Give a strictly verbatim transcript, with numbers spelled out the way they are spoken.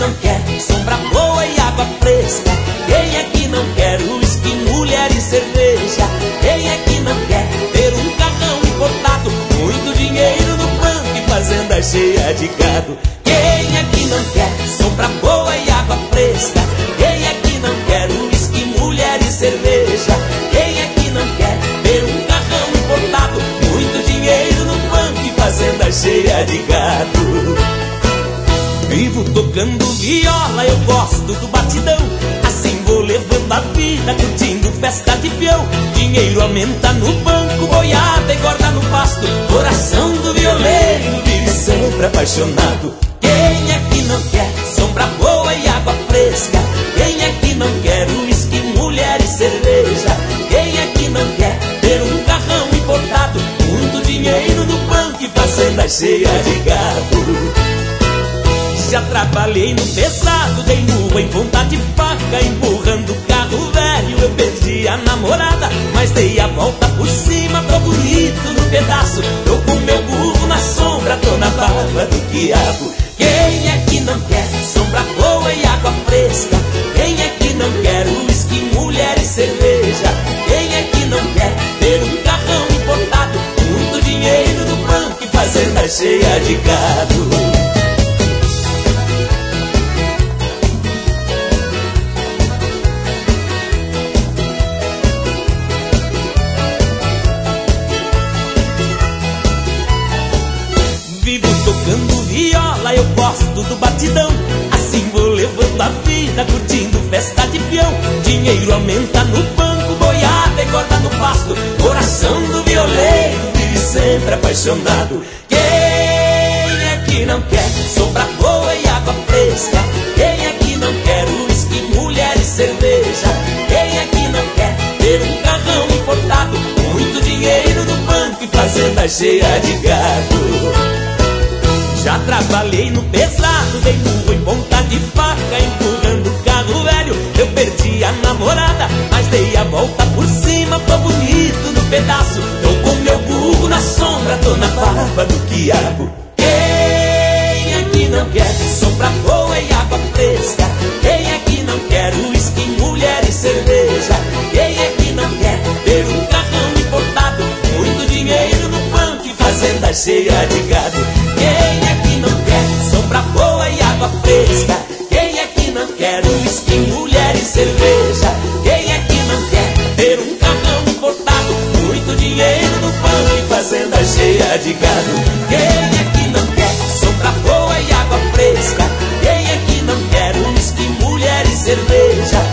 não quer sombra boa e água fresca? Quem é que não quer uísque, mulher e cerveja? Quem é que não quer ter um carrão importado, muito dinheiro no banco e fazenda cheia de gado? Quem é que não quer sombra boa e água fresca? Quem é que não quer uísque, mulher e cerveja? Quem é que não quer ter um carrão importado, muito dinheiro no banco e fazenda cheia de gado? Vivo tocando viola, eu gosto do batidão. Assim vou levando a vida, curtindo festa de peão. Dinheiro aumenta no banco, boiada engorda no pasto. Coração do violeiro vive sempre apaixonado. Quem é que não quer sombra boa e água fresca? Quem é que não quer uísque, mulher e cerveja? Quem é que não quer ter um carrão importado, muito dinheiro no banco e fazenda cheia de gado? Já trabalhei no pesado, dei murro em ponta de faca, empurrando carro velho. Eu perdi a namorada, mas dei a volta por cima, tô bonito no pedaço. Tô com meu burro na sombra, tô na barba do quiabo. Quem é que não quer sombra boa e água fresca? Quem é que não quer uísque, mulher e cerveja? Quem é que não quer ter um carrão importado, muito dinheiro no banco e fazenda cheia de gado? Vivo tocando viola, eu gosto do batidão. Assim vou levando a vida, curtindo festa de peão. Dinheiro aumenta no banco, boiada engorda no pasto. Coração do violeiro vive sempre apaixonado. Quem é que não quer sombra boa e água fresca? Quem é que não quer uísque, mulher e cerveja? Quem é que não quer ter um carrão importado, muito dinheiro no banco e fazenda cheia de gado? Já trabalhei no pesado, dei murro em ponta de faca, empurrando carro velho. Eu perdi a namorada, mas dei a volta por cima, tô bonito no pedaço. Tô com meu burro na sombra, tô na barba do quiabo. Quem é que não quer sombra boa e água fresca? Quem é que não quer uísque, mulher e cerveja? Quem é que não quer ter um carrão importado, muito dinheiro no banco e fazenda cheia de gado? Quem é que não quer sombra boa e água fresca? Quem é que não quer uísque, mulher e cerveja? Quem é que não quer ter um carrão importado, muito dinheiro no banco e fazenda cheia de gado? Quem é que não quer sombra boa e água fresca? Quem é que não quer uísque, mulher e cerveja?